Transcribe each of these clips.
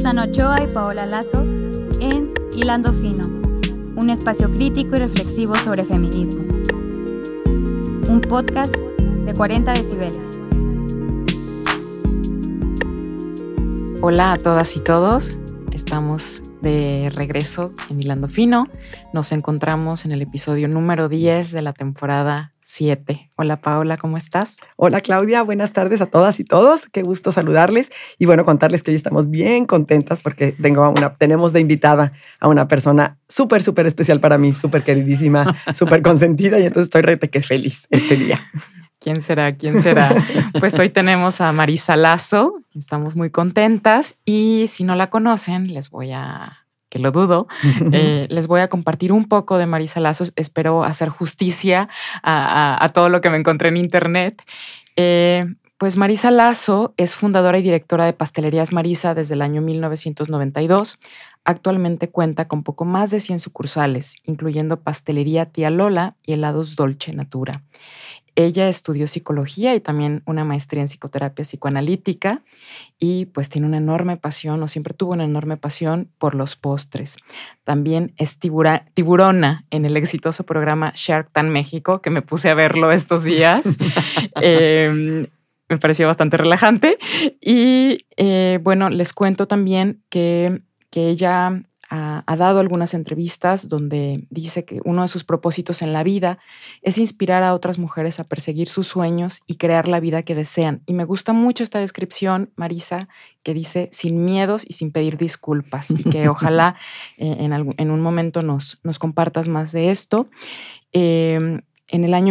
Susana Ochoa y Paola Lazo en Hilando Fino, un espacio crítico y reflexivo sobre feminismo. Un podcast de 40 decibeles. Hola a todas y todos, estamos de regreso en Hilando Fino. Nos encontramos en el episodio número 10 de la temporada 7. Hola Paola, ¿cómo estás? Hola Claudia, buenas tardes a todas y todos. Qué gusto saludarles y bueno, contarles que hoy estamos bien contentas porque tenemos de invitada a una persona súper especial para mí, súper queridísima, súper consentida y entonces estoy que feliz este día. ¿Quién será? Pues hoy tenemos a Marisa Lazo, estamos muy contentas y si no la conocen, que lo dudo, les voy a compartir un poco de Marisa Lazo. Espero hacer justicia a todo lo que me encontré en internet. Pues Marisa Lazo es fundadora y directora de Pastelerías Marisa desde el año 1992. Actualmente cuenta con poco más de 100 sucursales, incluyendo Pastelería Tía Lola y helados Dolce Natura. Ella estudió psicología y también una maestría en psicoterapia psicoanalítica y pues tiene una enorme pasión, o siempre tuvo una enorme pasión por los postres. También es tiburona en el exitoso programa Shark Tank México, que me puse a verlo estos días. Me pareció bastante relajante. Y bueno, les cuento también que ella ha dado algunas entrevistas donde dice que uno de sus propósitos en la vida es inspirar a otras mujeres a perseguir sus sueños y crear la vida que desean. Y me gusta mucho esta descripción, Marisa, que dice sin miedos y sin pedir disculpas y que ojalá en un momento nos compartas más de esto. En el año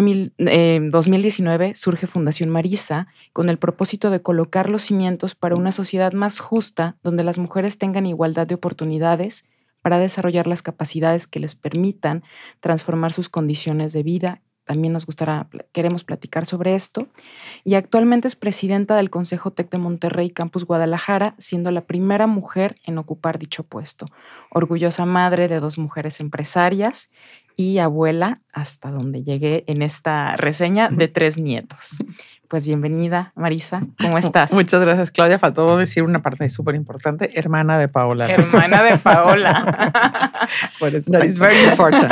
2019 surge Fundación Marisa con el propósito de colocar los cimientos para una sociedad más justa donde las mujeres tengan igualdad de oportunidades para desarrollar las capacidades que les permitan transformar sus condiciones de vida. También queremos platicar sobre esto. Y actualmente es presidenta del Consejo TEC de Monterrey Campus Guadalajara, siendo la primera mujer en ocupar dicho puesto. Orgullosa madre de 2 mujeres empresarias y abuela, hasta donde llegué en esta reseña, de 3 nietos. Pues bienvenida, Marisa. ¿Cómo estás? Muchas gracias, Claudia. Faltó decir una parte súper importante. Hermana de Paola. Hermana de Paola. Por eso, that is very important.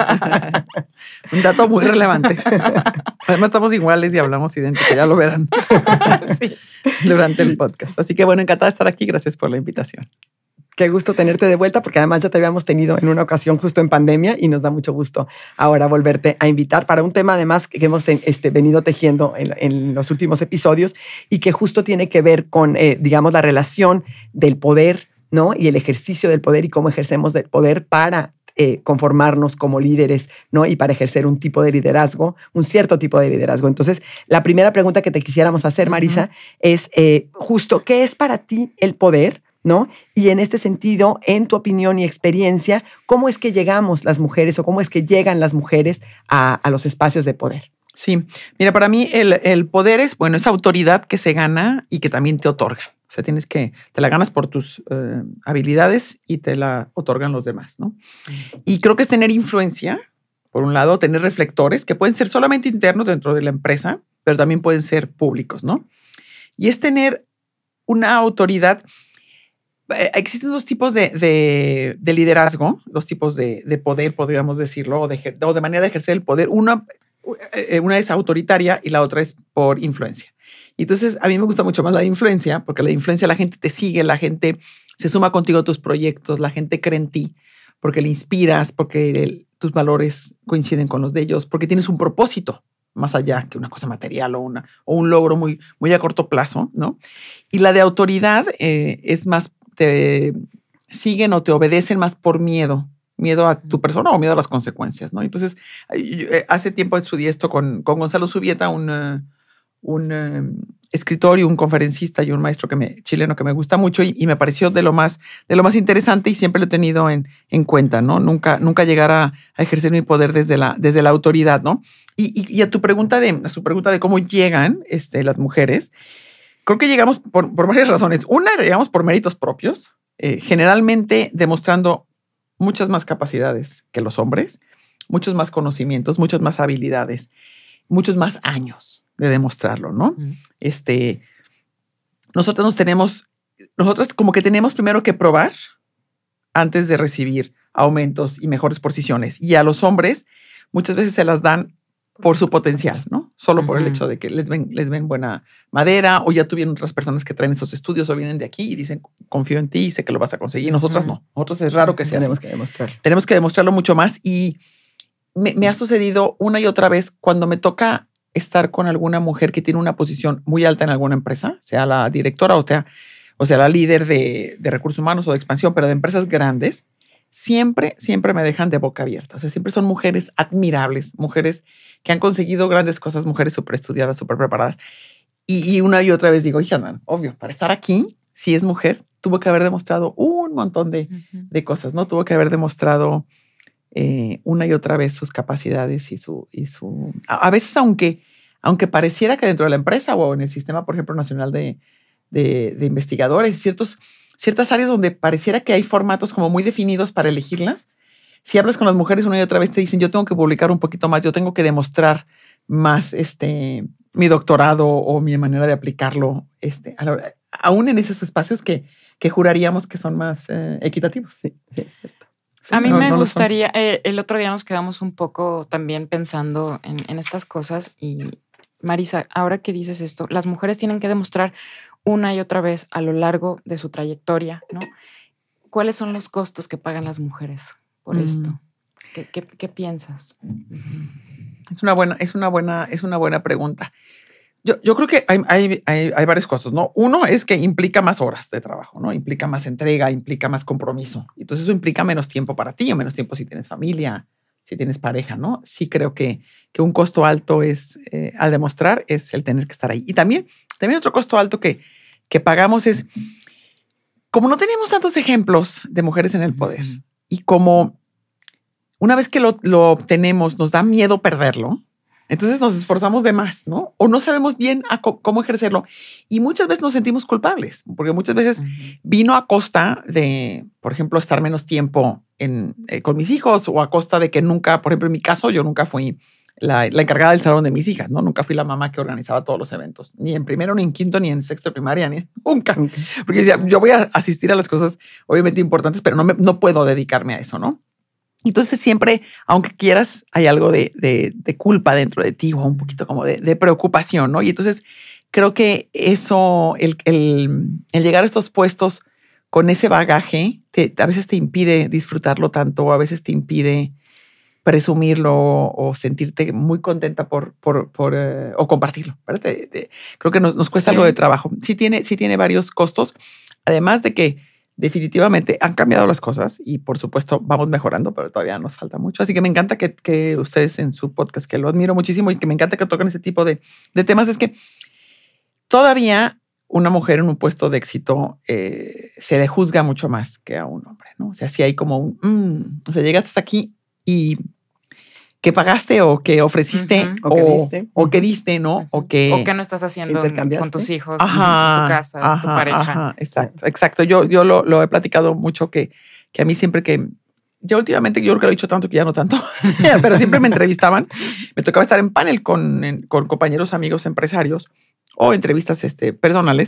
Un dato muy relevante. Además, estamos iguales y hablamos idéntico. Ya lo verán sí. Durante el podcast. Así que bueno, encantada de estar aquí. Gracias por la invitación. Qué gusto tenerte de vuelta porque además ya te habíamos tenido en una ocasión justo en pandemia y nos da mucho gusto ahora volverte a invitar para un tema además que hemos venido tejiendo en los últimos episodios y que justo tiene que ver con, digamos, la relación del poder, ¿no? Y el ejercicio del poder y cómo ejercemos del poder para conformarnos como líderes, ¿no? Y para ejercer un tipo de liderazgo, un cierto tipo de liderazgo. Entonces, la primera pregunta que te quisiéramos hacer, Marisa, es justo, ¿qué es para ti el poder? ¿No? Y en este sentido, en tu opinión y experiencia, ¿cómo es que llegamos las mujeres o cómo es que llegan las mujeres a los espacios de poder? Sí, mira, para mí el poder es, bueno, esa autoridad que se gana y que también te otorga. O sea, te la ganas por tus habilidades y te la otorgan los demás, ¿no? Y creo que es tener influencia, por un lado, tener reflectores que pueden ser solamente internos dentro de la empresa, pero también pueden ser públicos, ¿no? Y es tener una autoridad. Existen 2 tipos de liderazgo, 2 tipos de poder, podríamos decirlo, o de manera de ejercer el poder. Una es autoritaria y la otra es por influencia. Y entonces a mí me gusta mucho más la de influencia, porque la de influencia la gente te sigue, la gente se suma contigo a tus proyectos, la gente cree en ti, porque le inspiras, porque tus valores coinciden con los de ellos, porque tienes un propósito más allá que una cosa material o un logro muy, muy a corto plazo, ¿no? Y la de autoridad es más, te siguen o te obedecen más por miedo a tu persona o miedo a las consecuencias, ¿no? Entonces, hace tiempo estudié esto con Gonzalo Zubieta, un escritor y un conferencista y un maestro chileno que me gusta mucho y me pareció de lo más interesante y siempre lo he tenido en cuenta, ¿no? Nunca llegar a ejercer mi poder desde la autoridad, ¿no? Y a su pregunta de cómo llegan las mujeres, creo que llegamos por varias razones. Una, llegamos por méritos propios, generalmente demostrando muchas más capacidades que los hombres, muchos más conocimientos, muchas más habilidades, muchos más años de demostrarlo, ¿no? Nosotros nos tenemos nosotros como que tenemos primero que probar antes de recibir aumentos y mejores posiciones. Y a los hombres muchas veces se las dan por su potencial, ¿no? Solo por el hecho de que les ven buena madera, o ya tuvieron otras personas que traen esos estudios o vienen de aquí y dicen, confío en ti, sé que lo vas a conseguir. Nosotras no. Nosotros es raro que sea Tenemos así. que demostrarlo. Tenemos que demostrarlo mucho más. Y me ha sucedido una y otra vez cuando me toca estar con alguna mujer que tiene una posición muy alta en alguna empresa, sea la directora o sea la líder de recursos humanos o de expansión, pero de empresas grandes. Siempre me dejan de boca abierta. O sea, siempre son mujeres admirables, mujeres que han conseguido grandes cosas, mujeres súper estudiadas, súper preparadas. Y una y otra vez digo, hija, no, obvio, para estar aquí, si es mujer, tuvo que haber demostrado un montón de cosas, ¿no? Tuvo que haber demostrado una y otra vez sus capacidades y su a veces, aunque pareciera que dentro de la empresa o en el sistema, por ejemplo, nacional de investigadores, ciertas áreas donde pareciera que hay formatos como muy definidos para elegirlas. Si hablas con las mujeres una y otra vez te dicen, yo tengo que publicar un poquito más, yo tengo que demostrar más mi doctorado o mi manera de aplicarlo, aún en esos espacios que juraríamos que son más equitativos. Sí, es cierto. A mí me gustaría, el otro día nos quedamos un poco también pensando en estas cosas y Marisa, ahora que dices esto, las mujeres tienen que demostrar una y otra vez a lo largo de su trayectoria, ¿no? ¿Cuáles son los costos que pagan las mujeres por esto? ¿Qué piensas? Es una buena pregunta. Yo creo que hay varios costos, ¿no? Uno es que implica más horas de trabajo, ¿no? Implica más entrega, implica más compromiso. Entonces eso implica menos tiempo para ti o menos tiempo si tienes familia, si tienes pareja, ¿no? Sí creo que un costo alto es, al demostrar, es el tener que estar ahí. Y también otro costo alto que pagamos es, como no tenemos tantos ejemplos de mujeres en el poder y como una vez que lo obtenemos nos da miedo perderlo, entonces nos esforzamos de más, ¿no? O no sabemos bien cómo ejercerlo. Y muchas veces nos sentimos culpables, porque muchas veces vino a costa de, por ejemplo, estar menos tiempo con mis hijos o a costa de que nunca, por ejemplo, en mi caso, yo nunca fui la encargada del salón de mis hijas, ¿no? Nunca fui la mamá que organizaba todos los eventos, ni en primero, ni en quinto, ni en sexto de primaria, nunca. Porque decía, yo voy a asistir a las cosas obviamente importantes, pero no puedo dedicarme a eso, ¿no? Entonces siempre, aunque quieras, hay algo de culpa dentro de ti o un poquito como de preocupación, ¿no? Y entonces creo que eso, el llegar a estos puestos con ese bagaje, a veces te impide disfrutarlo tanto, a veces te impide presumirlo o sentirte muy contenta o compartirlo, ¿verdad? Creo que nos cuesta algo de trabajo. Sí tiene varios costos, además de que definitivamente han cambiado las cosas y por supuesto vamos mejorando, pero todavía nos falta mucho. Así que me encanta que ustedes en su podcast, que lo admiro muchísimo y que me encanta que toquen ese tipo de temas, es que todavía una mujer en un puesto de éxito se le juzga mucho más que a un hombre, ¿no? O sea, si hay como o sea, llegaste hasta aquí y que pagaste o que ofreciste o que diste, ¿no? O que no estás haciendo con tus hijos, en tu casa, tu pareja. Exacto. Yo lo he platicado mucho que a mí siempre que, ya últimamente yo creo que lo he dicho tanto que ya no tanto, pero siempre me entrevistaban, me tocaba estar en panel con compañeros, amigos, empresarios o entrevistas personales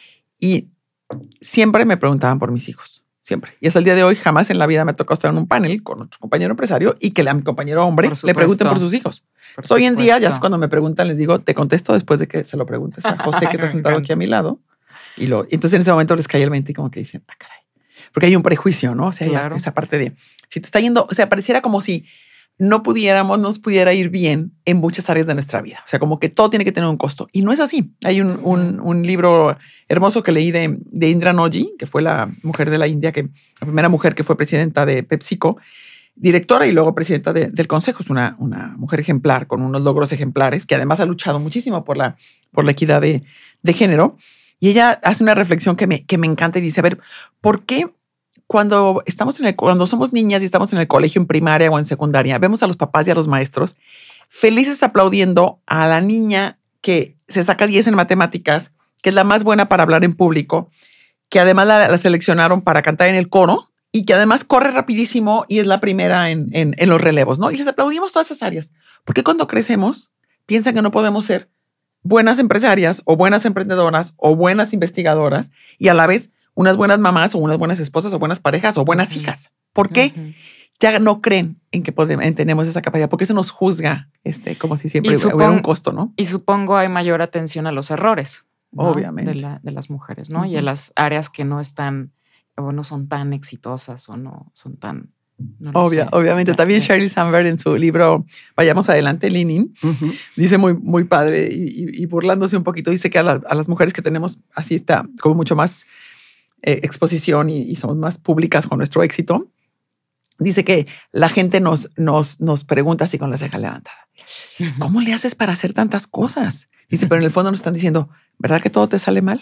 y siempre me preguntaban por mis hijos. Siempre. Y hasta el día de hoy jamás en la vida me ha tocado estar en un panel con otro compañero empresario y que a mi compañero hombre le pregunten por sus hijos. Hoy en día, ya cuando me preguntan, les digo, te contesto después de que se lo preguntes a José, que está sentado aquí a mi lado. Entonces en ese momento les cae el 20 y como que dicen, caray. Porque hay un prejuicio, ¿no? O sea, claro. Esa parte de, si te está yendo, o sea, pareciera como si nos pudiera ir bien en muchas áreas de nuestra vida. O sea, como que todo tiene que tener un costo. Y no es así. Hay un libro hermoso que leí de Indra Nooyi, que fue la mujer de la India, la primera mujer que fue presidenta de PepsiCo, directora y luego presidenta del consejo. Es una mujer ejemplar, con unos logros ejemplares, que además ha luchado muchísimo por la equidad de género. Y ella hace una reflexión que me encanta y dice, a ver, ¿por qué cuando somos niñas y estamos en el colegio, en primaria o en secundaria, vemos a los papás y a los maestros felices aplaudiendo a la niña que se saca 10 en matemáticas, que es la más buena para hablar en público, que además la seleccionaron para cantar en el coro y que además corre rapidísimo y es la primera en los relevos, ¿no? Y les aplaudimos todas esas áreas. Porque cuando crecemos, piensan que no podemos ser buenas empresarias o buenas emprendedoras o buenas investigadoras y a la vez unas buenas mamás o unas buenas esposas o buenas parejas o buenas hijas. ¿Por qué? Ya no creen en que tenemos esa capacidad, porque eso nos juzga, como si siempre hubiera un costo, ¿no? Y supongo hay mayor atención a los errores, ¿no? Obviamente. De las mujeres, ¿no? Y a las áreas que no están, o no son tan exitosas o no son tan... No obviamente. También Sheryl Sandberg en su libro Vayamos Adelante, Leaning, dice muy, muy padre y burlándose un poquito, dice que a las mujeres que tenemos así está como mucho más exposición y somos más públicas con nuestro éxito. Dice que la gente nos pregunta así con la ceja levantada. ¿Cómo le haces para hacer tantas cosas? Dice, pero en el fondo nos están diciendo, ¿verdad que todo te sale mal?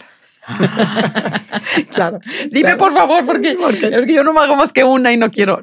Claro. Dime, por favor, porque yo no me hago más que una y no quiero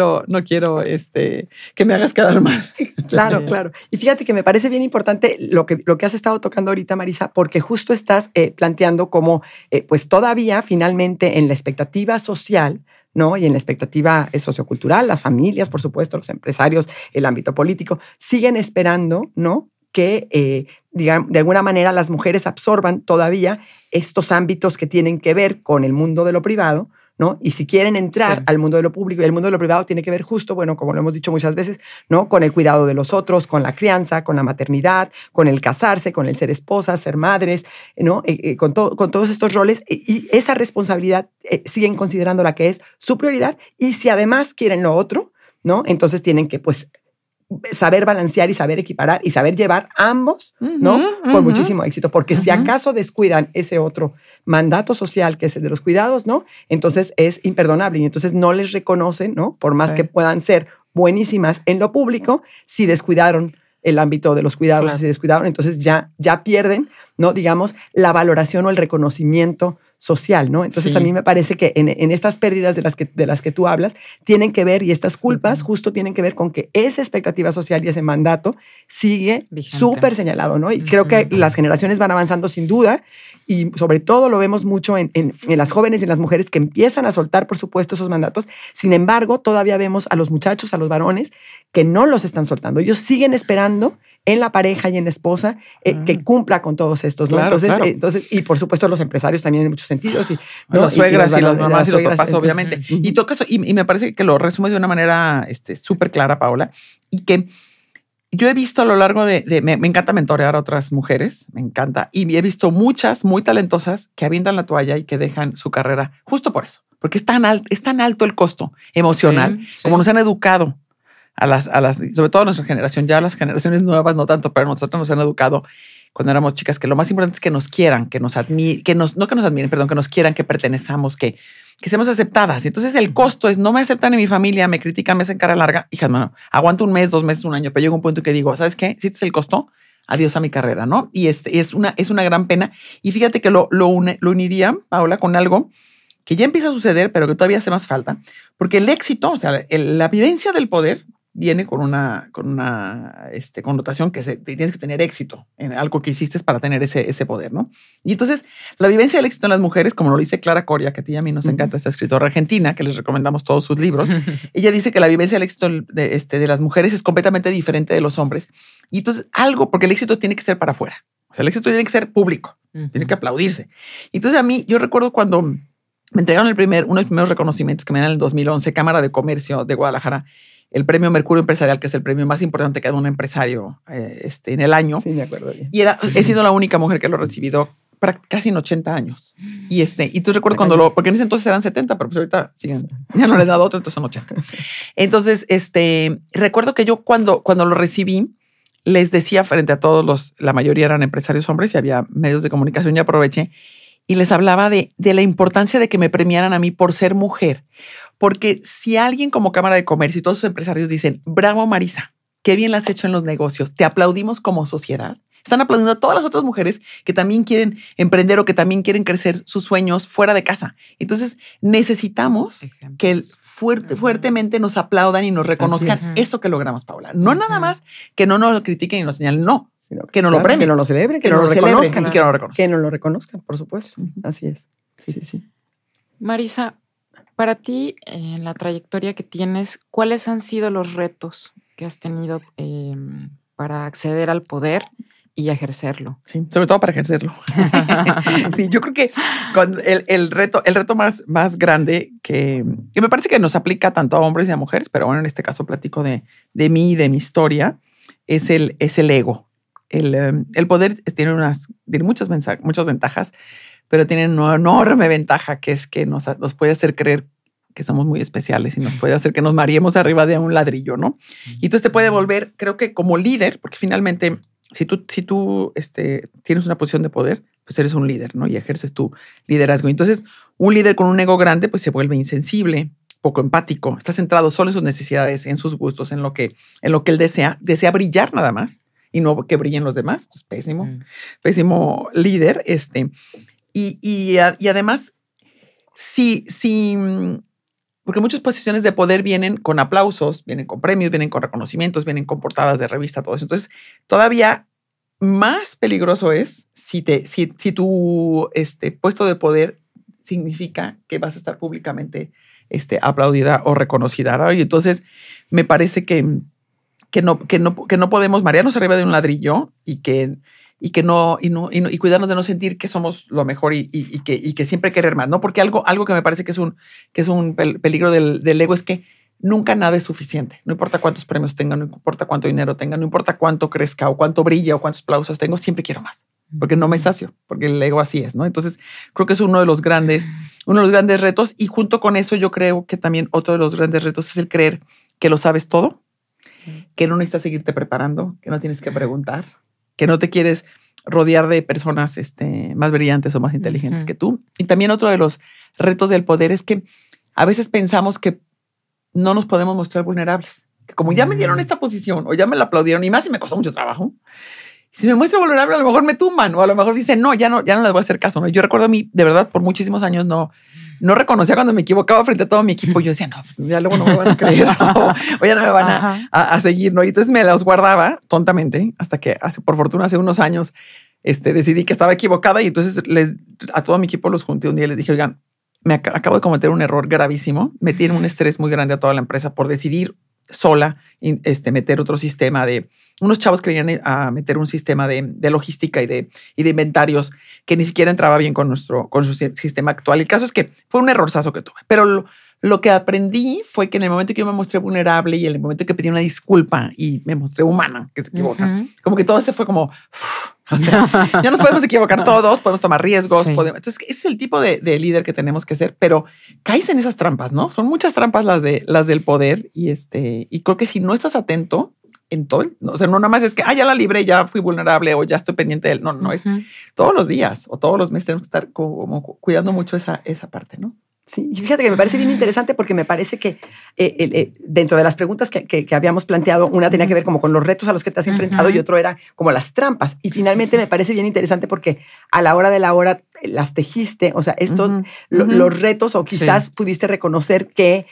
que me hagas quedar mal. Claro. Y fíjate que me parece bien importante lo que has estado tocando ahorita, Marisa, porque justo estás planteando cómo pues todavía finalmente en la expectativa social, ¿no? Y en la expectativa sociocultural, las familias, por supuesto, los empresarios, el ámbito político, siguen esperando, ¿no? Que de alguna manera las mujeres absorban todavía estos ámbitos que tienen que ver con el mundo de lo privado, ¿no? Y si quieren entrar al mundo de lo público, y el mundo de lo privado tiene que ver justo, bueno, como lo hemos dicho muchas veces, ¿no? Con el cuidado de los otros, con la crianza, con la maternidad, con el casarse, con el ser esposas, ser madres, ¿no? Con todos estos roles. Y esa responsabilidad siguen considerando la que es su prioridad. Y si además quieren lo otro, ¿no? Entonces tienen que, pues, saber balancear y saber equiparar y saber llevar ambos, ¿no? Con muchísimo éxito, porque si acaso descuidan ese otro mandato social que es el de los cuidados, ¿no? Entonces es imperdonable y entonces no les reconocen, ¿no? Por más que puedan ser buenísimas en lo público, si descuidaron el ámbito de los cuidados, si descuidaron, entonces ya pierden, ¿no? Digamos, la valoración o el reconocimiento social, ¿no? Entonces a mí me parece que en estas pérdidas de las que tú hablas tienen que ver, y estas culpas justo tienen que ver con que esa expectativa social y ese mandato sigue súper señalado, ¿no? Y creo que las generaciones van avanzando sin duda y sobre todo lo vemos mucho en las jóvenes y en las mujeres que empiezan a soltar, por supuesto, esos mandatos. Sin embargo, todavía vemos a los muchachos, a los varones, que no los están soltando. Ellos siguen esperando en la pareja y en la esposa que cumpla con todos estos, ¿no? Claro, entonces, y por supuesto los empresarios también en muchos sentidos. ¿No? Las suegras y las mamás y los suegras, papás, obviamente. Y tocas, y me parece que lo resumes de una manera súper clara, Paola, y que yo he visto a lo largo me encanta mentorear a otras mujeres, me encanta, y he visto muchas muy talentosas que avientan la toalla y que dejan su carrera justo por eso, porque es tan alto el costo emocional, como nos han educado sobre todo a nuestra generación, ya las generaciones nuevas no tanto, pero nosotros nos han educado cuando éramos chicas que lo más importante es que nos quieran, que nos admiren, que nos quieran, que pertenezamos, que seamos aceptadas. Y entonces el costo es, no me aceptan en mi familia, me critican, me hacen cara larga. Hija, no, aguanto un mes, 2 meses, un año, pero llega un punto que digo, ¿sabes qué? Si este es el costo, adiós a mi carrera, ¿no? Y es una gran pena. Y fíjate que lo uniría, Paola, con algo que ya empieza a suceder, pero que todavía hace más falta, porque el éxito, o sea, la vivencia del poder viene con una connotación que tienes que tener éxito en algo que hiciste para tener ese poder, ¿no? Y entonces, la vivencia del éxito en las mujeres, como lo dice Clara Coria, que a ti y a mí nos encanta, esta escritora argentina, que les recomendamos todos sus libros, ella dice que la vivencia del éxito de las mujeres es completamente diferente de los hombres. Y entonces, porque el éxito tiene que ser para afuera. O sea, el éxito tiene que ser público, tiene que aplaudirse. Y entonces, yo recuerdo cuando me entregaron uno de los primeros reconocimientos que me dan en el 2011, Cámara de Comercio de Guadalajara, el premio Mercurio Empresarial, que es el premio más importante que da un empresario en el año. Sí, me acuerdo bien. Y he sido la única mujer que lo ha recibido casi en 80 años. Y tú recuerdo porque en ese entonces eran 70, pero pues ahorita siguen. Ya no le he dado otro, entonces son 80. Entonces, recuerdo que yo cuando lo recibí, les decía frente a todos la mayoría eran empresarios hombres y había medios de comunicación y aproveché y les hablaba de la importancia de que me premiaran a mí por ser mujer. Porque si alguien como Cámara de Comercio y todos sus empresarios dicen, bravo Marisa, qué bien la has hecho en los negocios, te aplaudimos como sociedad, están aplaudiendo a todas las otras mujeres que también quieren emprender o que también quieren crecer sus sueños fuera de casa. Entonces necesitamos que fuertemente nos aplaudan y nos reconozcan eso que logramos, Paola. No nada más que no nos lo critiquen y nos señalen, no, sino que nos lo premien. Que nos lo celebren, que nos lo reconozcan. Y que nos lo reconozcan. Que nos lo reconozcan, por supuesto. Así es. Sí. Marisa, para ti, en la trayectoria que tienes, ¿cuáles han sido los retos que has tenido para acceder al poder, y ejercerlo. Sí, sobre todo para ejercerlo. Sí, yo creo que cuando el reto más grande que me parece que nos aplica tanto a hombres y a mujeres, pero bueno, en este caso platico de mí y de mi historia, es el ego. El poder tiene muchas ventajas, pero tiene una enorme ventaja que es que nos puede hacer creer que somos muy especiales y nos puede hacer que nos mareemos arriba de un ladrillo, ¿no? Y entonces te puede volver, creo que como líder, porque finalmente si tú tienes una posición de poder, pues eres un líder, ¿no? Y ejerces tu liderazgo. Entonces, un líder con un ego grande, pues se vuelve insensible, poco empático, está centrado solo en sus necesidades, en sus gustos, en lo que él desea brillar nada más y no que brillen los demás. Entonces, pésimo líder. Y además, sí, porque muchas posiciones de poder vienen con aplausos, vienen con premios, vienen con reconocimientos, vienen con portadas de revista, todo eso. Entonces, todavía más peligroso es si tu puesto de poder significa que vas a estar públicamente aplaudida o reconocida, ¿no? Y entonces me parece que no podemos marearnos arriba de un ladrillo y cuidarnos de no sentir que somos lo mejor y que siempre querer más, ¿no? Porque algo que me parece que es un peligro del ego es que nunca nada es suficiente. No importa cuántos premios tenga, no importa cuánto dinero tenga, no importa cuánto crezca o cuánto brilla o cuántos aplausos tengo, siempre quiero más, porque no me sacio, porque el ego así es, ¿no? Entonces creo que es uno de los grandes retos, y junto con eso yo creo que también otro de los grandes retos es el creer que lo sabes todo, que no necesitas seguirte preparando, que no tienes que preguntar, que no te quieres rodear de personas más brillantes o más inteligentes que tú. Y también otro de los retos del poder es que a veces pensamos que no nos podemos mostrar vulnerables. Que como ya me dieron esta posición o ya me la aplaudieron, y más si me costó mucho trabajo, si me muestro vulnerable a lo mejor me tumban o a lo mejor dicen, no, ya no les voy a hacer caso, ¿no? Yo recuerdo a mí, de verdad, por muchísimos años no reconocía cuando me equivocaba frente a todo mi equipo. Yo decía, no, pues ya luego no me van a creer, ¿no? O ya no me van a seguir, ¿no? Y entonces me los guardaba tontamente hasta que por fortuna hace unos años decidí que estaba equivocada, y entonces a todo mi equipo los junté un día y les dije, oigan, acabo de cometer un error gravísimo, metí en un estrés muy grande a toda la empresa por decidir sola meter otro sistema de unos chavos que venían a meter un sistema de logística y de inventarios que ni siquiera entraba bien con su sistema actual. El caso es que fue un errorzazo que tuve, pero lo que aprendí fue que en el momento que yo me mostré vulnerable y en el momento que pedí una disculpa y me mostré humana, que se equivoca, como que todo se fue como, o sea, ya nos podemos equivocar todos, podemos tomar riesgos. Entonces, ese es el tipo de líder que tenemos que ser, pero caes en esas trampas, ¿no? Son muchas trampas las del poder, y creo que si no estás atento en todo, o sea, no nada más es que, ya la libré, ya fui vulnerable o ya estoy pendiente de él. No, es todos los días o todos los meses tenemos que estar como cuidando mucho esa parte, ¿no? Sí, y fíjate que me parece bien interesante porque me parece que dentro de las preguntas que habíamos planteado, una tenía que ver como con los retos a los que te has enfrentado y otro era como las trampas. Y finalmente me parece bien interesante porque a la hora de la hora las tejiste, o sea, estos, los retos, o quizás pudiste reconocer que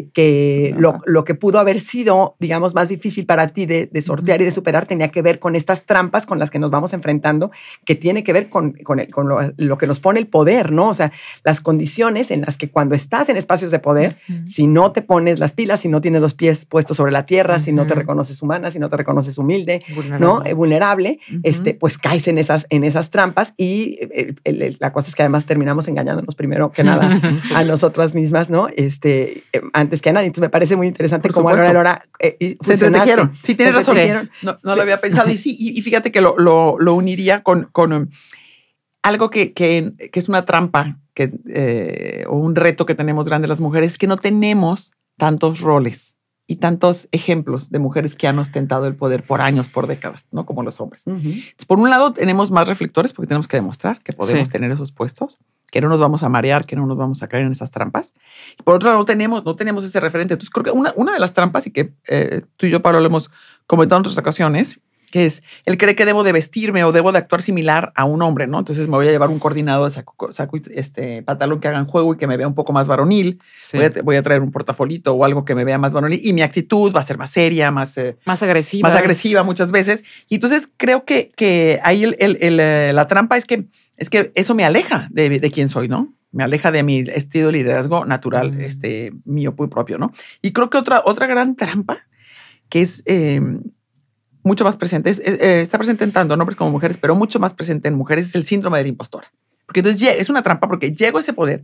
lo que pudo haber sido, digamos, más difícil para ti de sortear y de superar tenía que ver con estas trampas con las que nos vamos enfrentando, que tiene que ver con lo que nos pone el poder, ¿no? O sea, las condiciones en las que cuando estás en espacios de poder, si no te pones las pilas, si no tienes los pies puestos sobre la tierra, si no te reconoces humana, si no te reconoces humilde, ¿no? Vulnerable, pues caes en esas trampas, y la cosa es que además terminamos engañándonos primero que nada a nosotras mismas, ¿no? Antes que nada. Entonces me parece muy interesante cómo a la hora se entretejieron. Sí, tienes razón. No lo había pensado. Y sí, y fíjate que lo uniría con algo que es una trampa o un reto que tenemos grande las mujeres, es que no tenemos tantos roles y tantos ejemplos de mujeres que han ostentado el poder por años, por décadas, ¿no? Como los hombres. Entonces, por un lado, tenemos más reflectores porque tenemos que demostrar que podemos tener esos puestos, que no nos vamos a marear, que no nos vamos a caer en esas trampas. Y por otro lado, no tenemos ese referente. Entonces, creo que una de las trampas, y que tú y yo, Pablo, lo hemos comentado en otras ocasiones, que es el creer que debo de vestirme o debo de actuar similar a un hombre, ¿no? Entonces me voy a llevar un coordinado de saco pantalón que hagan juego y que me vea un poco más varonil. Voy a traer un portafolito o algo que me vea más varonil, y mi actitud va a ser más seria, más agresiva. Más agresiva muchas veces. Y entonces creo que ahí la trampa es que eso me aleja de quién soy, ¿no? Me aleja de mi estilo de liderazgo natural, mío, muy propio, ¿no? Y creo que otra gran trampa que es mucho más presente, está presente en tanto en hombres como mujeres, pero mucho más presente en mujeres, es el síndrome de la impostora. Porque entonces es una trampa porque llego a ese poder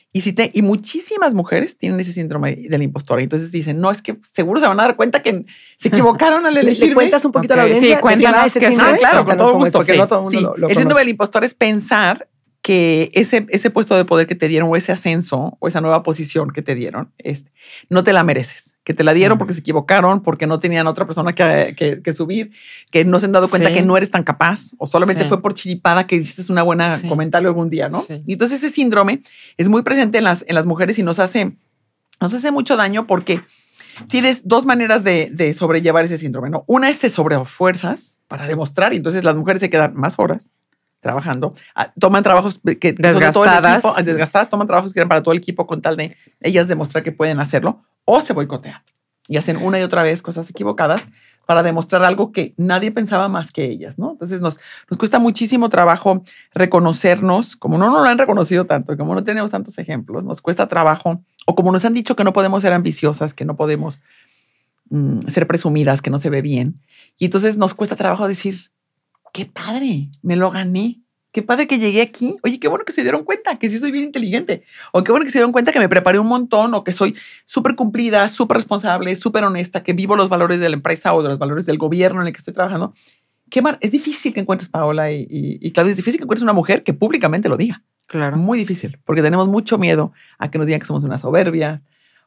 y muchísimas mujeres tienen ese síndrome de la impostora. Entonces dicen, no, es que seguro se van a dar cuenta que se equivocaron al elegirme. ¿Le cuentas un poquito a la audiencia? Sí, cuéntanos qué es esto. Claro, con todo gusto. Porque no todo el mundo lo el síndrome del impostor es pensar que ese puesto de poder que te dieron o ese ascenso o esa nueva posición que te dieron, no te la mereces. Que te la dieron porque se equivocaron, porque no tenían otra persona que subir, que no se han dado cuenta que no eres tan capaz o solamente fue por chiripada que hiciste una buena comentario algún día, ¿no? Sí. Y entonces ese síndrome es muy presente en las mujeres y nos hace mucho daño porque tienes dos maneras de sobrellevar ese síndrome, ¿no? Una es te sobrefuerzas para demostrar y entonces las mujeres se quedan más horas trabajando, toman trabajos que desgastadas, todo el equipo, desgastadas, toman trabajos que eran para todo el equipo con tal de ellas demostrar que pueden hacerlo o se boicotean y hacen una y otra vez cosas equivocadas para demostrar algo que nadie pensaba más que ellas, ¿no? Entonces nos cuesta muchísimo trabajo reconocernos, como no nos lo han reconocido tanto y como no tenemos tantos ejemplos, nos cuesta trabajo, o como nos han dicho que no podemos ser ambiciosas, que no podemos ser presumidas, que no se ve bien. Y entonces nos cuesta trabajo decir, qué padre, me lo gané. Qué padre que llegué aquí. Oye, qué bueno que se dieron cuenta que sí soy bien inteligente. O qué bueno que se dieron cuenta que me preparé un montón o que soy súper cumplida, súper responsable, súper honesta, que vivo los valores de la empresa o de los valores del gobierno en el que estoy trabajando. Es difícil que encuentres, Paola y Claudia, es difícil que encuentres una mujer que públicamente lo diga. Claro. Muy difícil, porque tenemos mucho miedo a que nos digan que somos unas soberbias,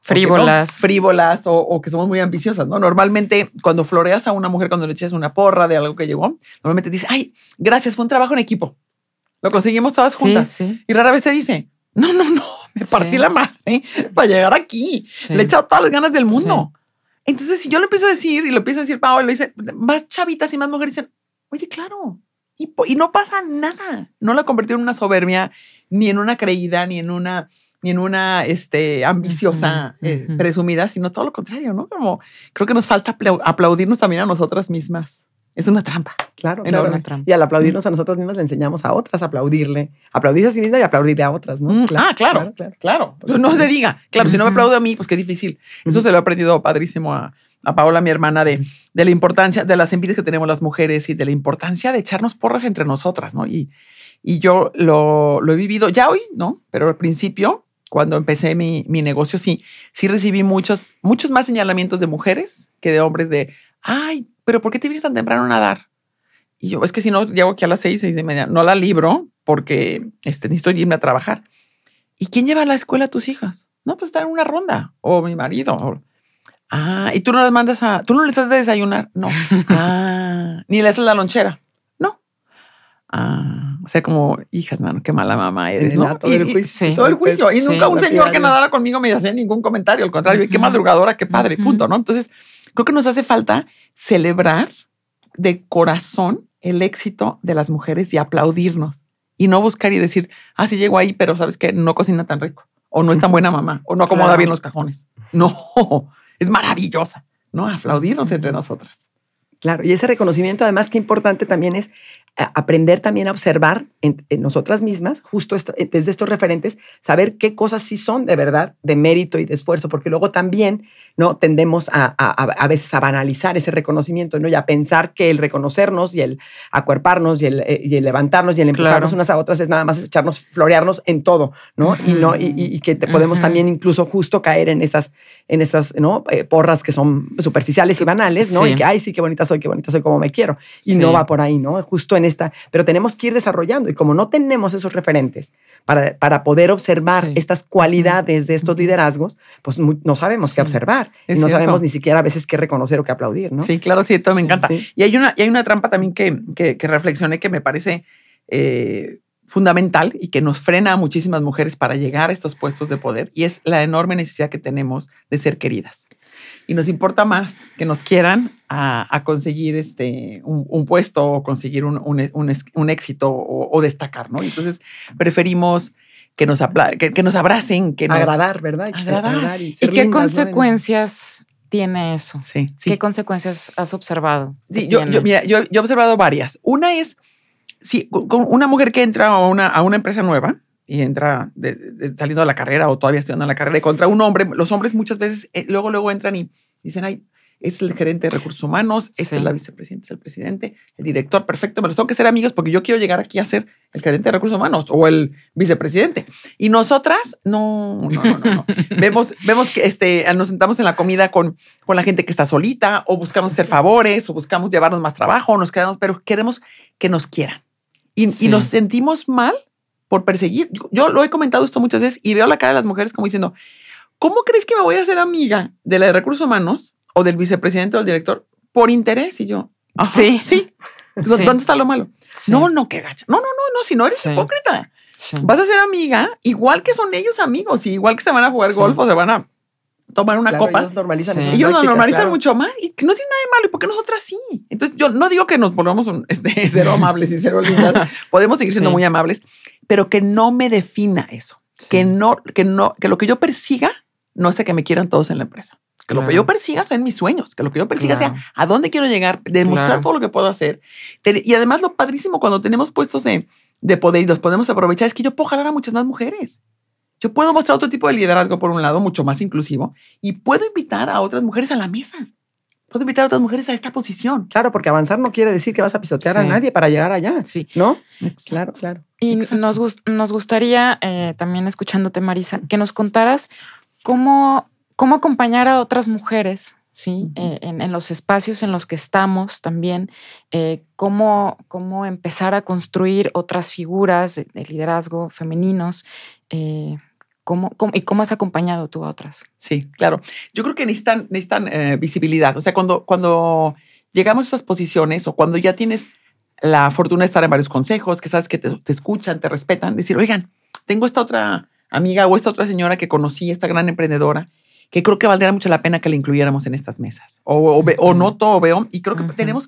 frívolas o que somos muy ambiciosas, ¿no? Normalmente cuando floreas a una mujer, cuando le echas una porra de algo que llegó, normalmente dice, ay, gracias, fue un trabajo en equipo. Lo conseguimos todas juntas. Sí. Y rara vez te dice, no, me partí la madre para llegar aquí. Sí. Le he echado todas las ganas del mundo. Sí. Entonces, si yo lo empiezo a decir y lo empieza a decir Paola, lo dice, más chavitas y más mujeres dicen, oye, claro. Y no pasa nada. No la convirtió en una soberbia, ni en una creída, ni en una ambiciosa, presumida, sino todo lo contrario, ¿no? Como creo que nos falta aplaudirnos también a nosotras mismas. Es una trampa. Claro. Una trampa. Y al aplaudirnos a nosotras mismas le enseñamos a otras a aplaudirse a sí misma y aplaudirle a otras, ¿no? Claro. No se diga. Claro, si no me aplaudo a mí, pues qué difícil. Eso se lo he aprendido padrísimo a Paola, mi hermana, de la importancia de las envidias que tenemos las mujeres y de la importancia de echarnos porras entre nosotras, ¿no? Y yo lo he vivido ya hoy, ¿no? Pero al principio, cuando empecé mi negocio, sí recibí muchos más señalamientos de mujeres que de hombres de, ay, pero ¿por qué te vienes tan temprano a nadar? Y yo, es que si no, llego aquí a las 6:30, no la libro porque necesito irme a trabajar. ¿Y quién lleva a la escuela a tus hijas? No, pues están en una ronda. O mi marido. Y tú no las mandas tú no les has de desayunar. No. Ni le haces la lonchera. No. O sea, como, hijas, mano, qué mala mamá eres, ¿no? Todo el juicio. Todo el juicio. Y nunca un señor que nadara conmigo me hacía ningún comentario. Al contrario, qué madrugadora, qué padre, punto, ¿no? Entonces, creo que nos hace falta celebrar de corazón el éxito de las mujeres y aplaudirnos. Y no buscar y decir, sí llego ahí, pero ¿sabes qué? No cocina tan rico. O no es tan buena mamá. O no acomoda bien los cajones. No, es maravillosa, ¿no? Aplaudirnos entre nosotras. Claro, y ese reconocimiento además qué importante también es aprender también a observar en nosotras mismas, justo desde estos referentes, saber qué cosas sí son de verdad, de mérito y de esfuerzo, porque luego también, ¿no? Tendemos a veces a banalizar ese reconocimiento, ¿no? Y a pensar que el reconocernos y el acuerparnos y el levantarnos y el empujarnos unas a otras es nada más echarnos, florearnos en todo, ¿no? Y que podemos también incluso justo caer en esas ¿no? Porras que son superficiales y banales, ¿no? Y que, ay, sí, qué bonita soy como me quiero. Y no va por ahí, ¿no? Justo en pero tenemos que ir desarrollando. Y como no tenemos esos referentes para poder observar estas cualidades de estos liderazgos, pues no sabemos qué observar. Y no sabemos ni siquiera a veces qué reconocer o qué aplaudir, ¿no? Sí, claro, sí, todo me encanta. Sí. Y hay una trampa también que reflexioné que me parece fundamental y que nos frena a muchísimas mujeres para llegar a estos puestos de poder, y es la enorme necesidad que tenemos de ser queridas. Y nos importa más que nos quieran a conseguir un puesto o conseguir un éxito o destacar, ¿no? Entonces preferimos que nos abracen, que nos agradar, ¿verdad? Agradar. ¿Y qué consecuencias tiene eso? Sí. ¿Qué consecuencias has observado? Sí, yo he observado varias. Una es, con una mujer que entra a una empresa nueva y entra saliendo de la carrera o todavía estudiando la carrera y contra un hombre, los hombres muchas veces luego entran y dicen, ay, es el gerente de recursos humanos, esta Sí. es la vicepresidenta, es el presidente, el director, perfecto, me los tengo que ser amigos porque yo quiero llegar aquí a ser el gerente de recursos humanos o el vicepresidente. Y nosotras, no. vemos que nos sentamos en la comida con la gente que está solita, o buscamos hacer favores, o buscamos llevarnos más trabajo, o nos quedamos, pero queremos que nos quieran. Y nos sentimos mal por perseguir. Yo lo he comentado esto muchas veces y veo la cara de las mujeres como diciendo, ¿cómo crees que me voy a hacer amiga de la de recursos humanos o del vicepresidente o del director por interés? Y yo, Sí. sí. ¿Dónde está lo malo? Sí. No, qué gacha. No, si no eres Sí. hipócrita. Sí. Vas a ser amiga, igual que son ellos amigos, y igual que se van a jugar Sí. golf o se van a tomar una Claro, copa. ellos normalizan Sí. esas Ellos lo prácticas, normalizan claro. mucho más y que no tiene nada de malo. ¿Y por qué nosotras sí? Entonces, yo no digo que nos volvamos cero amables y cero lindas. Podemos seguir siendo Sí. muy amables, pero que no me defina eso. Sí. Que lo que yo persiga no sea que me quieran todos en la empresa. Que lo que Claro. yo persiga sean mis sueños. Que lo que yo persiga Claro. sea a dónde quiero llegar, demostrar Claro. todo lo que puedo hacer. Y además, lo padrísimo cuando tenemos puestos de poder y los podemos aprovechar es que yo puedo jalar a muchas más mujeres. Yo puedo mostrar otro tipo de liderazgo, por un lado, mucho más inclusivo, y puedo invitar a otras mujeres a la mesa. Puedo invitar a otras mujeres a esta posición. Claro, porque avanzar no quiere decir que vas a pisotear a Sí. nadie para llegar allá, Sí. ¿no? Claro. Y Exacto. nos gustaría, también escuchándote, Marisa, que nos contaras cómo acompañar a otras mujeres, ¿sí? En los espacios en los que estamos también, cómo empezar a construir otras figuras de liderazgo femeninos, y cómo has acompañado tú a otras. Sí, claro. Yo creo que necesitan visibilidad. O sea, cuando llegamos a estas posiciones o cuando ya tienes la fortuna de estar en varios consejos, que sabes que te escuchan, te respetan, decir, oigan, tengo esta otra amiga o esta otra señora que conocí, esta gran emprendedora, que creo que valdría mucho la pena que la incluyéramos en estas mesas. O noto o veo, y creo que tenemos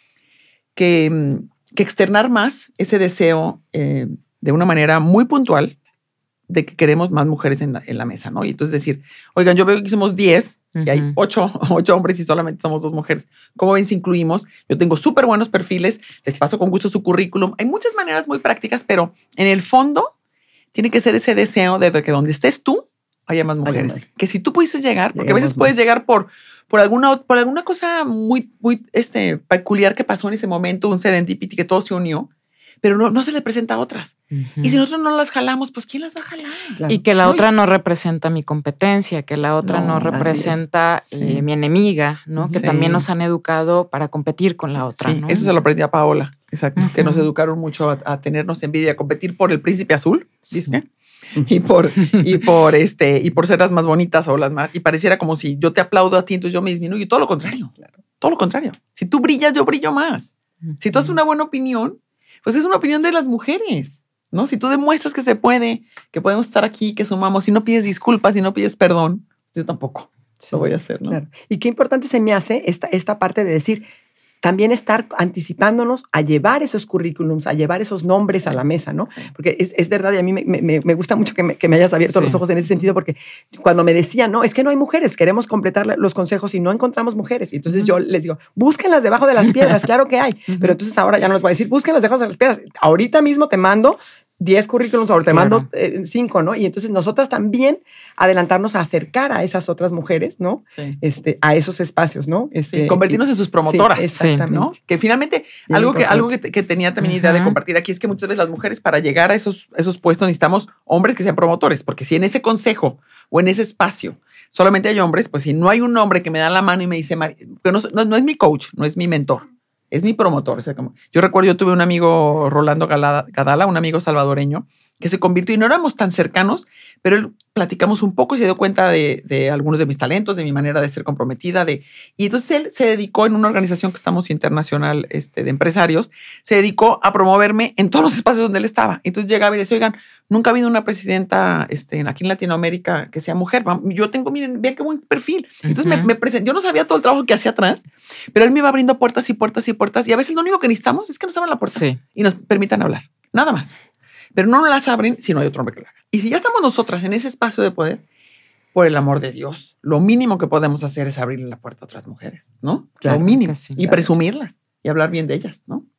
que externar más ese deseo de una manera muy puntual de que queremos más mujeres en la mesa, ¿no? Y entonces decir, oigan, yo veo que somos 10 y hay 8 hombres y solamente somos 2 mujeres. ¿Cómo ven si incluimos? Yo tengo súper buenos perfiles, les paso con gusto su currículum. Hay muchas maneras muy prácticas, pero en el fondo tiene que ser ese deseo de que donde estés tú haya más mujeres. más. Que si tú pudieses llegar, porque a Lleguemos veces puedes más. llegar por alguna cosa muy peculiar que pasó en ese momento, un serendipity que todo se unió, pero no se le presenta a otras. Y si nosotros no las jalamos, pues ¿quién las va a jalar? Claro. Y que la No, otra no representa mi competencia, que la otra no No, así es. representa Sí. mi enemiga, ¿no? Que Sí. también nos han educado para competir con la otra, Sí, ¿no? eso se lo aprendí a Paola, exacto, que nos Ujú. educaron mucho a tenernos envidia, a competir por el príncipe azul, Sí. ¿dice? Y por ser las más bonitas o las más, y pareciera como si yo te aplaudo a ti, entonces yo me disminuyo, todo lo contrario, todo lo contrario. Si tú brillas, yo brillo más. Si tú haces una buena opinión, pues es una opinión de las mujeres, ¿no? Si tú demuestras que se puede, que podemos estar aquí, que sumamos, si no pides disculpas, si no pides perdón, yo tampoco lo voy a hacer, ¿no? Claro. Y qué importante se me hace esta parte de decir, también estar anticipándonos a llevar esos currículums, a llevar esos nombres a la mesa, ¿no? Sí. Porque es verdad y a mí me gusta mucho que me hayas abierto Sí. los ojos en ese sentido, porque cuando me decían, no, es que no hay mujeres, queremos completar los consejos y no encontramos mujeres. Y entonces yo les digo, búsquenlas debajo de las piedras, claro que hay. Pero entonces ahora ya no les voy a decir, búsquenlas debajo de las piedras. Ahorita mismo te mando 10 currículums, ahora te Claro. mando 5, ¿no? Y entonces nosotras también adelantarnos a acercar a esas otras mujeres, ¿no? Sí. A esos espacios, ¿no? Sí, convertirnos en sus promotoras, Sí, exactamente. ¿no? Que finalmente, Bien algo importante. que tenía también idea de Ujú. compartir aquí es que muchas veces las mujeres para llegar a esos puestos necesitamos hombres que sean promotores, porque si en ese consejo o en ese espacio solamente hay hombres, pues si no hay un hombre que me da la mano y me dice, que no es mi coach, no es mi mentor, es mi promotor. O sea, yo recuerdo, yo tuve un amigo, Rolando Gadala, un amigo salvadoreño, que se convirtió y no éramos tan cercanos, pero él platicamos un poco y se dio cuenta de algunos de mis talentos, de mi manera de ser comprometida. Y entonces él se dedicó en una organización que estamos internacional de empresarios, se dedicó a promoverme en todos los espacios donde él estaba. Entonces llegaba y decía, oigan, nunca ha habido una presidenta aquí en Latinoamérica que sea mujer. Yo tengo, miren, vean qué buen perfil. Entonces Ujú. me presenté. Yo no sabía todo el trabajo que hacía atrás, pero él me iba abriendo puertas y puertas y puertas. Y a veces lo único que necesitamos es que nos abran la puerta Sí. y nos permitan hablar. Nada más. Pero no nos las abren si no hay otro hombre que lo haga. Y si ya estamos nosotras en ese espacio de poder, por el amor de Dios, lo mínimo que podemos hacer es abrirle la puerta a otras mujeres, ¿no? Claro lo mínimo. que sí. Y presumirlas y hablar bien de ellas, ¿no?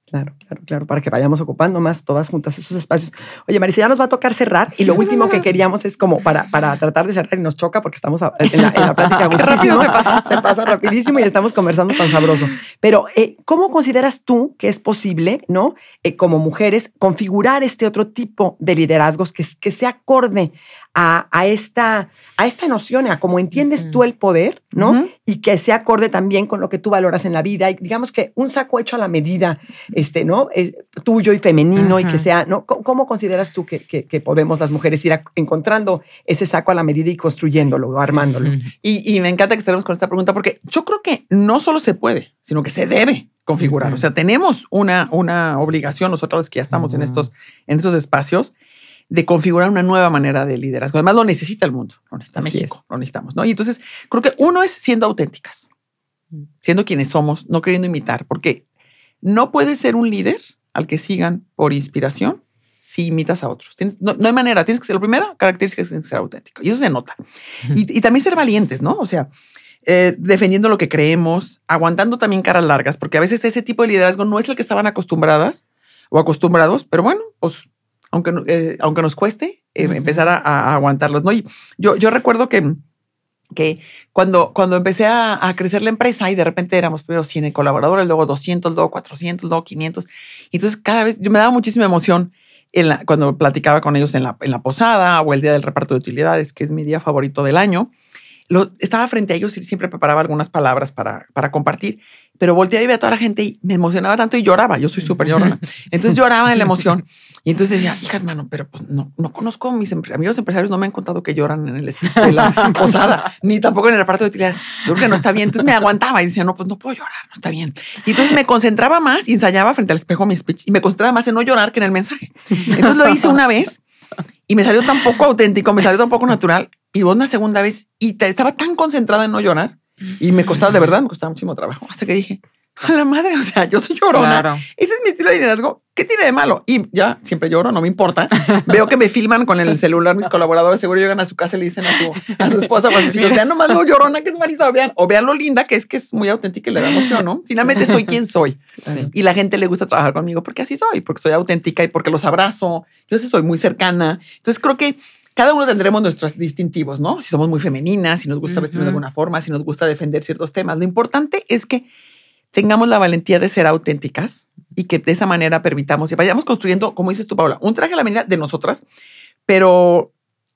Claro, para que vayamos ocupando más todas juntas esos espacios. Oye, Marisa, ya nos va a tocar cerrar y lo último que queríamos es como para tratar de cerrar y nos choca porque estamos en la plática gustísimo. Se pasa rapidísimo y estamos conversando tan sabroso. Pero, ¿cómo consideras tú que es posible, ¿no? Como mujeres, configurar este otro tipo de liderazgos que se acorde a esta noción, a cómo entiendes tú el poder, ¿no? Y que se acorde también con lo que tú valoras en la vida. Y digamos que un saco hecho a la medida, ¿no? Tuyo y femenino y que sea, ¿no? ¿Cómo consideras tú que podemos las mujeres ir encontrando ese saco a la medida y construyéndolo o armándolo? Y me encanta que estemos con esta pregunta porque yo creo que no solo se puede, sino que se debe configurar. O sea, tenemos una obligación, nosotros que ya estamos en estos espacios, de configurar una nueva manera de liderazgo. Además, lo necesita el mundo, lo necesita México, lo necesitamos, ¿no? Y entonces, creo que uno es siendo auténticas, siendo quienes somos, no queriendo imitar, porque no puedes ser un líder al que sigan por inspiración si imitas a otros. No hay manera, tienes que ser, la primera característica es ser auténtico, y eso se nota. Y también ser valientes, ¿no? O sea, defendiendo lo que creemos, aguantando también caras largas, porque a veces ese tipo de liderazgo no es el que estaban acostumbradas o acostumbrados, pero bueno, pues aunque nos cueste empezar a aguantarlos, ¿no? Y yo recuerdo que cuando empecé a crecer la empresa y de repente éramos primero 100 colaboradores, luego 200, luego 400, luego 500. Y entonces cada vez yo me daba muchísima emoción cuando platicaba con ellos en la posada o el día del reparto de utilidades, que es mi día favorito del año. Estaba frente a ellos y siempre preparaba algunas palabras para compartir, pero volteaba y veía a toda la gente y me emocionaba tanto y lloraba. Yo soy súper llorona. Entonces lloraba de la emoción. Y entonces decía, hijas, mano, pero pues no conozco a mis amigos empresarios, no me han contado que lloran en el speech de la posada, ni tampoco en el reparto de utilidades. Yo creo que no está bien. Entonces me aguantaba y decía, no, pues no puedo llorar, no está bien. Y entonces me concentraba más y ensayaba frente al espejo mi speech y me concentraba más en no llorar que en el mensaje. Entonces lo hice una vez y me salió tan poco auténtico, me salió tan poco natural. Y una segunda vez y estaba tan concentrada en no llorar y me costaba, de verdad, me costaba muchísimo trabajo. Hasta que dije, soy la madre, o sea, yo soy llorona. Claro. Ese es mi estilo de liderazgo. ¿Qué tiene de malo? Y ya siempre lloro, no me importa. Veo que me filman con el celular mis colaboradores, seguro llegan a su casa y le dicen a su esposa o a sus hijos, vean nomás lo llorona que es Marisa, o vean lo linda que es muy auténtica y le da emoción, ¿no? Finalmente soy quien soy. Sí. Y la gente le gusta trabajar conmigo porque así soy, porque soy auténtica y porque los abrazo. Yo sí soy muy cercana. Entonces creo que cada uno tendremos nuestros distintivos, ¿no? Si somos muy femeninas, si nos gusta vestirnos de alguna forma, si nos gusta defender ciertos temas. Lo importante es que tengamos la valentía de ser auténticas y que de esa manera permitamos y vayamos construyendo, como dices tú, Paula, un traje a la medida de nosotras, pero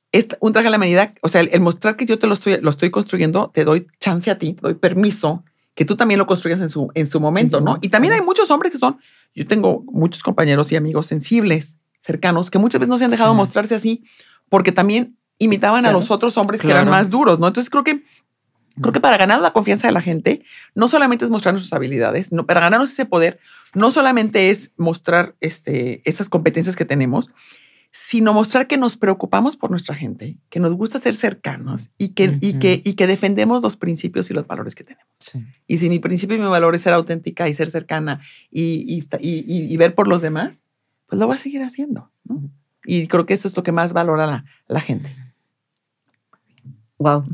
un traje a la medida, o sea, el mostrar que yo te lo estoy construyendo, te doy chance a ti, te doy permiso que tú también lo construyas en su momento, ¿no? Y también hay muchos hombres que yo tengo muchos compañeros y amigos sensibles, cercanos, que muchas veces no se han dejado mostrarse así porque también imitaban a los otros hombres que eran más duros, ¿no? Entonces creo que para ganar la confianza de la gente, no solamente es mostrar nuestras habilidades, para ganarnos ese poder, no solamente es mostrar esas competencias que tenemos, sino mostrar que nos preocupamos por nuestra gente, que nos gusta ser cercanos y que defendemos los principios y los valores que tenemos. Sí. Y si mi principio y mi valor es ser auténtica y ser cercana y ver por los demás, pues lo voy a seguir haciendo, ¿no? Y creo que esto es lo que más valora la gente. Wow.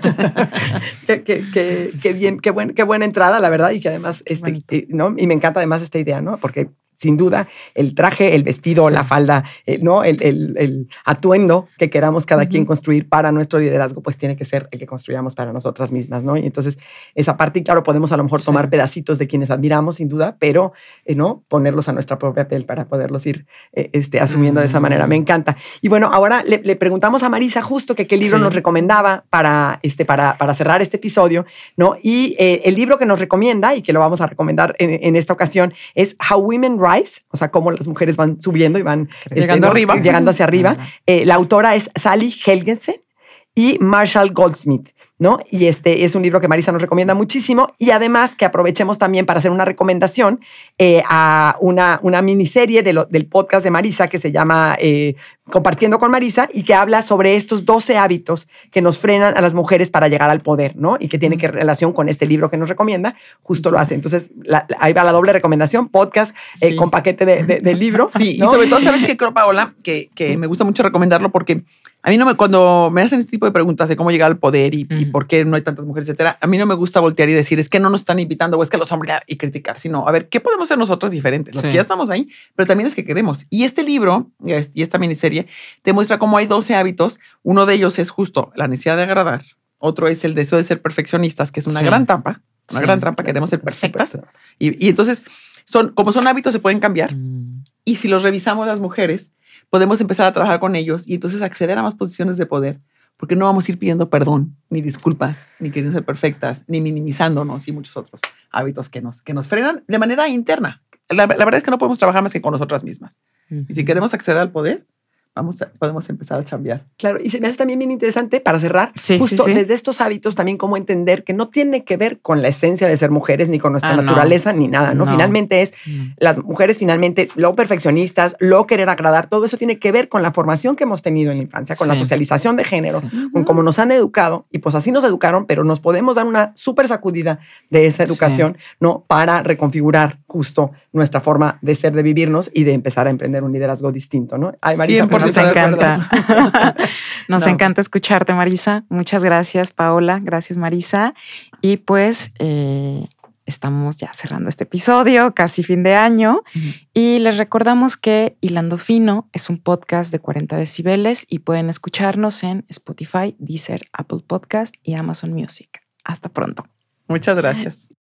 qué bien, qué buena entrada, la verdad, y que además, ¿no? Y me encanta además esta idea, ¿no? Porque sin duda el traje, el vestido, la falda, ¿no? El atuendo que queramos cada quien construir para nuestro liderazgo, pues tiene que ser el que construyamos para nosotras mismas, ¿no? Y entonces esa parte, y claro, podemos a lo mejor tomar pedacitos de quienes admiramos, sin duda, pero, ¿no? Ponerlos a nuestra propia piel para poderlos ir asumiendo de esa manera. Me encanta. Y bueno, ahora le preguntamos a Marisa justo que qué libro nos recomendaba para cerrar este episodio, ¿no? Y el libro que nos recomienda y que lo vamos a recomendar en esta ocasión es How Women Rise, o sea, cómo las mujeres van subiendo y van llegando hacia arriba. La autora es Sally Helgensen y Marshall Goldsmith, ¿no? Y es un libro que Marisa nos recomienda muchísimo y además que aprovechemos también para hacer una recomendación a una miniserie del podcast de Marisa que se llama compartiendo con Marisa y que habla sobre estos 12 hábitos que nos frenan a las mujeres para llegar al poder, ¿no? Y que tiene que relación con este libro que nos recomienda, justo lo hace. Entonces, ahí va la doble recomendación, podcast con paquete de libro. Sí, ¿no? Y sobre todo, ¿sabes qué creo, Paola? Que me gusta mucho recomendarlo porque a mí cuando me hacen este tipo de preguntas de cómo llegar al poder y por qué no hay tantas mujeres, etcétera, a mí no me gusta voltear y decir, es que no nos están invitando o es que los hombres y criticar, sino, a ver, ¿qué podemos hacer nosotros diferentes? Los que ya estamos ahí, pero también es que queremos. Y este libro y esta miniserie te muestra cómo hay 12 hábitos. Uno de ellos es justo la necesidad de agradar. Otro es el deseo de ser perfeccionistas, que es una gran trampa. Una gran trampa, queremos ser perfectas. Y entonces, como son hábitos, se pueden cambiar. Y si los revisamos las mujeres, podemos empezar a trabajar con ellos y entonces acceder a más posiciones de poder, porque no vamos a ir pidiendo perdón, ni disculpas, ni queriendo ser perfectas, ni minimizándonos y muchos otros hábitos que nos frenan de manera interna. La verdad es que no podemos trabajar más que con nosotras mismas. Y si queremos acceder al poder, podemos empezar a cambiar. Claro, y se me hace también bien interesante, para cerrar, justo desde estos hábitos también cómo entender que no tiene que ver con la esencia de ser mujeres, ni con nuestra naturaleza, ni nada, ¿no? Finalmente las mujeres finalmente, lo perfeccionistas, lo querer agradar, todo eso tiene que ver con la formación que hemos tenido en la infancia, con la socialización de género, con cómo nos han educado, y pues así nos educaron, pero nos podemos dar una súper sacudida de esa educación, ¿no? Para reconfigurar justo nuestra forma de ser, de vivirnos y de empezar a emprender un liderazgo distinto, ¿no? Ay, Marisa, nos encanta. Nos encanta escucharte, Marisa. Muchas gracias, Paola. Gracias, Marisa. Y pues estamos ya cerrando este episodio, casi fin de año. Y les recordamos que Hilando Fino es un podcast de 40 decibeles y pueden escucharnos en Spotify, Deezer, Apple Podcast y Amazon Music. Hasta pronto. Muchas gracias.